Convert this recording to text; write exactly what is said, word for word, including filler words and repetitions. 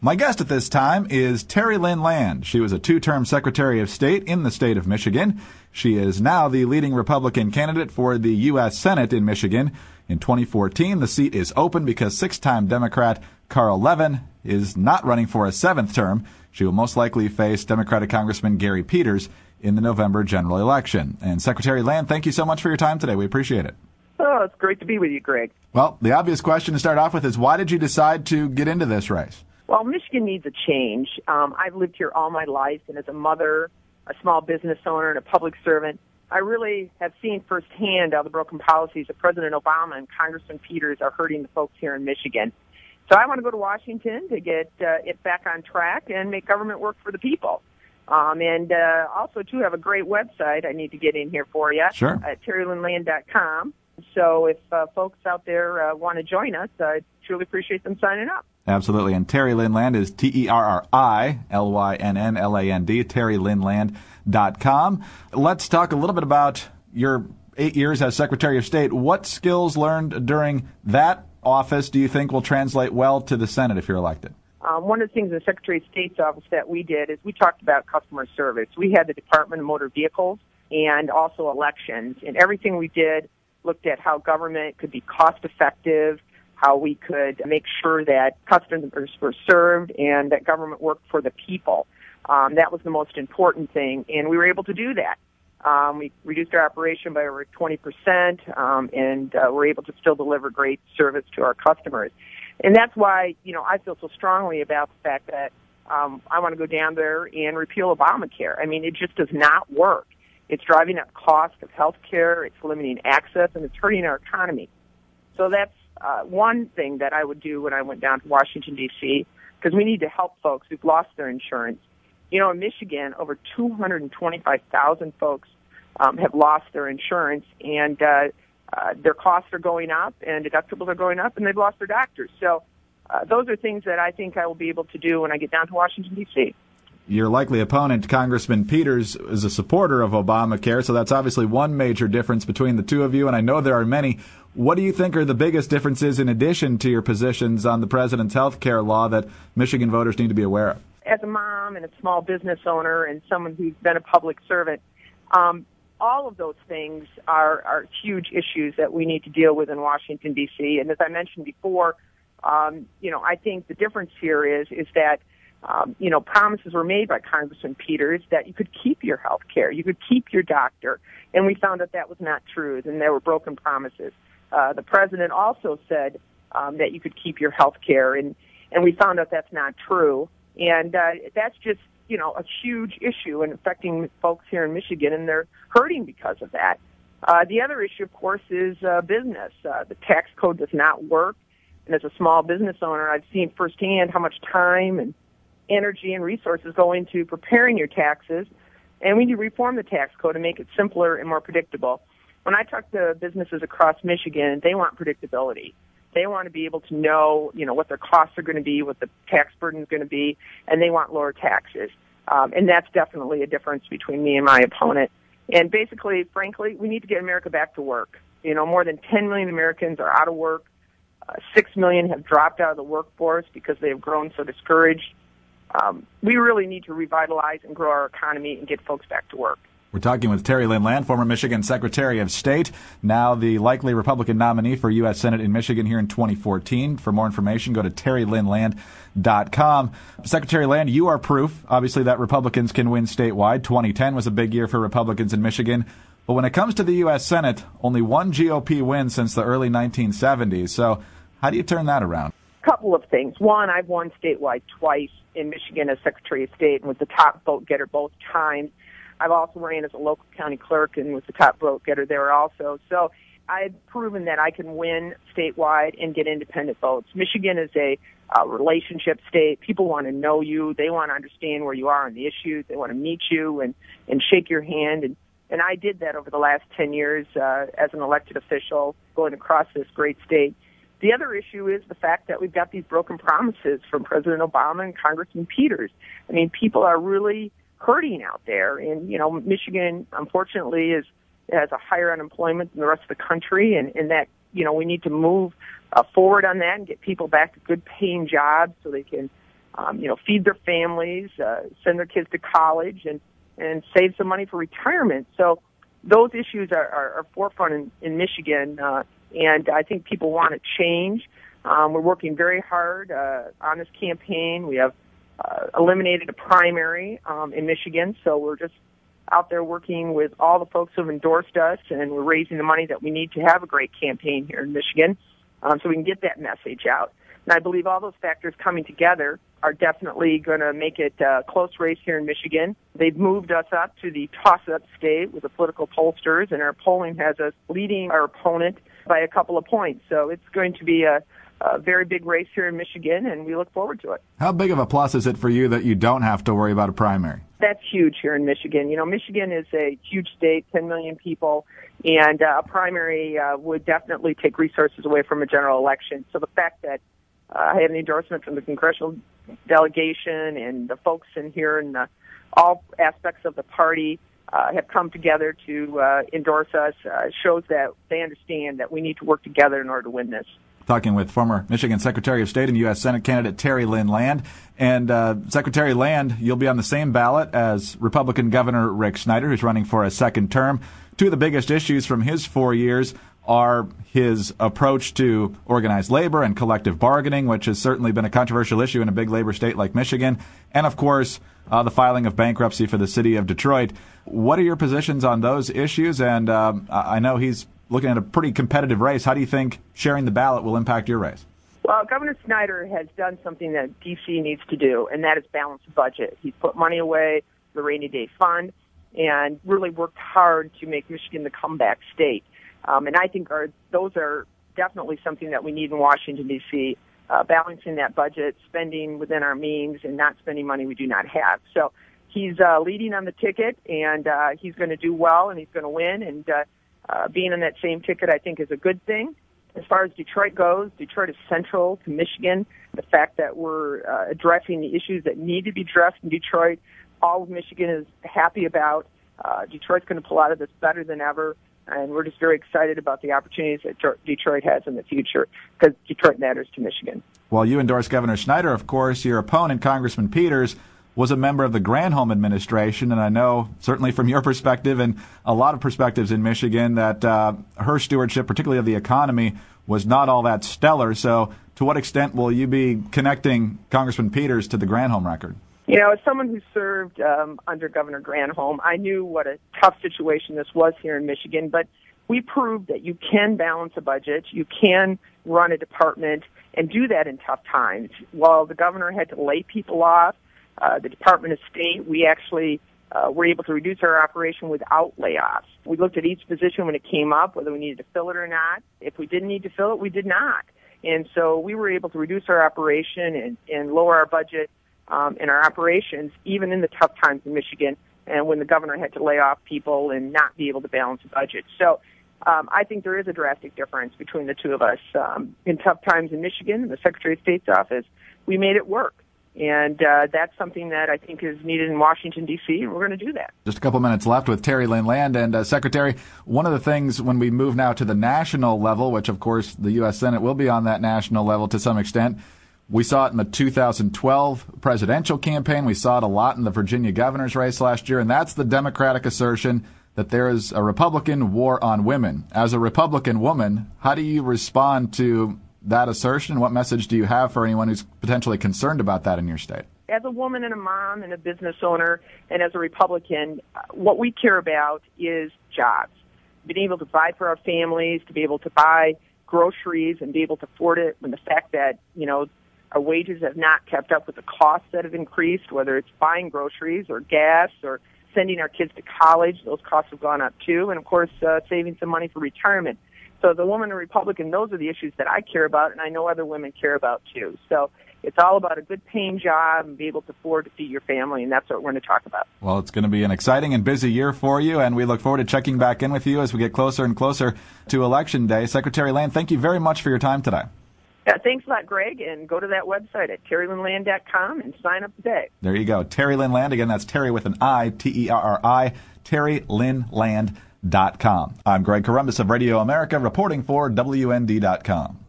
My guest at this time is Terry Lynn Land. She was a two-term Secretary of State in the state of Michigan. She is now the leading Republican candidate for the U S Senate in Michigan. In twenty fourteen, the seat is open because six-time Democrat Carl Levin is not running for a seventh term. She will most likely face Democratic Congressman Gary Peters in the November general election. And Secretary Land, thank you so much for your time today. We appreciate it. Oh, it's great to be with you, Greg. Well, the obvious question to start off with is, why did you decide to get into this race? Well, Michigan needs a change. Um, I've lived here all my life, and as a mother, a small business owner, and a public servant, I really have seen firsthand how the broken policies of President Obama and Congressman Peters are hurting the folks here in Michigan. So I want to go to Washington to get uh, it back on track and make government work for the people. Um, and uh, also, too, have a great website I need to get in here for you. Sure. At terry lynn land dot com. So if uh, folks out there uh, want to join us, I truly appreciate them signing up. Absolutely. And Terry Lynn Land is T E R R I L Y N N L A N D, terry lynn land dot com. Let's talk a little bit about your eight years as Secretary of State. What skills learned during that office do you think will translate well to the Senate if you're elected? Um, one of the things in the Secretary of State's office that we did is we talked about customer service. We had the Department of Motor Vehicles and also elections. And everything we did looked at how government could be cost-effective, how we could make sure that customers were served and that government worked for the people. Um, that was the most important thing, and we were able to do that. Um, we reduced our operation by over twenty percent, um, and uh, we're able to still deliver great service to our customers. And that's why, you know, I feel so strongly about the fact that um, I want to go down there and repeal Obamacare. I mean, it just does not work. It's driving up cost of health care, it's limiting access, and it's hurting our economy. So that's uh, one thing that I would do when I went down to Washington, D C, because we need to help folks who've lost their insurance. You know, in Michigan, over two hundred twenty-five thousand folks um, have lost their insurance, and uh, uh, their costs are going up, and deductibles are going up, and they've lost their doctors. So uh, those are things that I think I will be able to do when I get down to Washington, D C Your likely opponent, Congressman Peters, is a supporter of Obamacare, so that's obviously one major difference between the two of you, and I know there are many. What do you think are the biggest differences in addition to your positions on the president's health care law that Michigan voters need to be aware of? As a mom and a small business owner and someone who's been a public servant, um, all of those things are, are huge issues that we need to deal with in Washington, D C And as I mentioned before, um, you know, I think the difference here is is that Um, you know, promises were made by Congressman Peters that you could keep your health care, you could keep your doctor, and we found that that was not true, and there were broken promises. Uh, the president also said um, that you could keep your health care, and, and we found out that's not true, and uh, that's just, you know, a huge issue and affecting folks here in Michigan, and they're hurting because of that. Uh, the other issue, of course, is uh, business. Uh, the tax code does not work, and as a small business owner, I've seen firsthand how much time and energy and resources go into preparing your taxes, and we need to reform the tax code and make it simpler and more predictable. When I talk to businesses across Michigan, they want predictability. They want to be able to know, you know, what their costs are going to be, what the tax burden is going to be, and they want lower taxes. Um, and that's definitely a difference between me and my opponent. And basically, frankly, we need to get America back to work. You know, more than ten million Americans are out of work. Uh, six million have dropped out of the workforce because they have grown so discouraged. Um, we really need to revitalize and grow our economy and get folks back to work. We're talking with Terry Lynn Land, former Michigan Secretary of State, now the likely Republican nominee for U S Senate in Michigan here in twenty fourteen. For more information, go to terry lynn land dot com. Secretary Land, you are proof, obviously, that Republicans can win statewide. twenty ten was a big year for Republicans in Michigan. But when it comes to the U S Senate, only one G O P win since the early nineteen seventies. So how do you turn that around? Couple of things. One, I've won statewide twice in Michigan as Secretary of State and was the top vote getter both times. I've also ran as a local county clerk and was the top vote getter there also. So I've proven that I can win statewide and get independent votes. Michigan is a uh, relationship state. People want to know you. They want to understand where you are on the issues. They want to meet you and, and shake your hand. And, and I did that over the last ten years uh, as an elected official going across this great state. The other issue is the fact that we've got these broken promises from President Obama and Congressman Peters. I mean, people are really hurting out there. And, you know, Michigan, unfortunately, is has a higher unemployment than the rest of the country, and, and that, you know, we need to move uh, forward on that and get people back to good-paying jobs so they can um, you know, feed their families, uh, send their kids to college, and, and save some money for retirement. So those issues are, are, are forefront in, in Michigan, uh, and I think people want to change. Um, we're working very hard uh, on this campaign. We have uh, eliminated a primary um, in Michigan, so we're just out there working with all the folks who have endorsed us, and we're raising the money that we need to have a great campaign here in Michigan, um, so we can get that message out. And I believe all those factors coming together are definitely going to make it a close race here in Michigan. They've moved us up to the toss-up state with the political pollsters, and our polling has us leading our opponent by a couple of points. So it's going to be a, a very big race here in Michigan, and we look forward to it. How big of a plus is it for you that you don't have to worry about a primary? That's huge here in Michigan. You know, Michigan is a huge state, ten million people, and uh, a primary uh, would definitely take resources away from a general election. So the fact that uh, I have an endorsement from the congressional delegation and the folks in here and the, all aspects of the party uh, have come together to uh, endorse us uh, shows that they understand that we need to work together in order to win this. Talking with former Michigan Secretary of State and U S Senate candidate Terry Lynn Land. And uh, Secretary Land, you'll be on the same ballot as Republican Governor Rick Snyder, who's running for a second term. Two of the biggest issues from his four years are his approach to organized labor and collective bargaining, which has certainly been a controversial issue in a big labor state like Michigan, and, of course, uh, the filing of bankruptcy for the city of Detroit. What are your positions on those issues? And um, I know he's looking at a pretty competitive race. How do you think sharing the ballot will impact your race? Well, Governor Snyder has done something that D C needs to do, and that is balance the budget. He's put money away for the rainy day fund and really worked hard to make Michigan the comeback state. Um, and I think our, those are definitely something that we need in Washington, D C, uh, balancing that budget, spending within our means, and not spending money we do not have. So he's uh, leading on the ticket, and uh, he's going to do well, and he's going to win. And uh, uh, being on that same ticket, I think, is a good thing. As far as Detroit goes, Detroit is central to Michigan. The fact that we're uh, addressing the issues that need to be addressed in Detroit, all of Michigan is happy about. Uh, Detroit's going to pull out of this better than ever. And we're just very excited about the opportunities that Detroit has in the future because Detroit matters to Michigan. While you endorse Governor Snyder, of course, your opponent, Congressman Peters, was a member of the Granholm administration. And I know, certainly from your perspective and a lot of perspectives in Michigan, that uh, her stewardship, particularly of the economy, was not all that stellar. So to what extent will you be connecting Congressman Peters to the Granholm record? You know, as someone who served um, under Governor Granholm, I knew what a tough situation this was here in Michigan, but we proved that you can balance a budget, you can run a department, and do that in tough times. While the governor had to lay people off, uh, the Department of State, we actually uh, were able to reduce our operation without layoffs. We looked at each position when it came up, whether we needed to fill it or not. If we didn't need to fill it, we did not. And so we were able to reduce our operation and, and lower our budget Um, in our operations, even in the tough times in Michigan, and when the governor had to lay off people and not be able to balance the budget. So um, I think there is a drastic difference between the two of us. Um, in tough times in Michigan, in the Secretary of State's office, we made it work. And uh, that's something that I think is needed in Washington, D C, and we're going to do that. Just a couple minutes left with Terry Lynn Land. And, uh, Secretary, one of the things when we move now to the national level, which, of course, the U S Senate will be on that national level to some extent, we saw it in the two thousand twelve presidential campaign. We saw it a lot in the Virginia governor's race last year, and that's the Democratic assertion that there is a Republican war on women. As a Republican woman, how do you respond to that assertion? What message do you have for anyone who's potentially concerned about that in your state? As a woman and a mom and a business owner and as a Republican, what we care about is jobs. Being able to buy for our families, to be able to buy groceries and be able to afford it, when the fact that, you know, our wages have not kept up with the costs that have increased, whether it's buying groceries or gas or sending our kids to college. Those costs have gone up too. And, of course, uh, saving some money for retirement. So the woman and Republican, those are the issues that I care about, and I know other women care about too. So it's all about a good paying job and be able to afford to feed your family, and that's what we're going to talk about. Well, it's going to be an exciting and busy year for you, and we look forward to checking back in with you as we get closer and closer to Election Day. Secretary Land, thank you very much for your time today. Yeah, thanks a lot, Greg, and go to that website at terry lynn land dot com and sign up today. There you go. Terry Lynn Land. Again, that's Terry with an I, T E R R I, terry lynn land dot com. I'm Greg Corombos of Radio America, reporting for W N D dot com.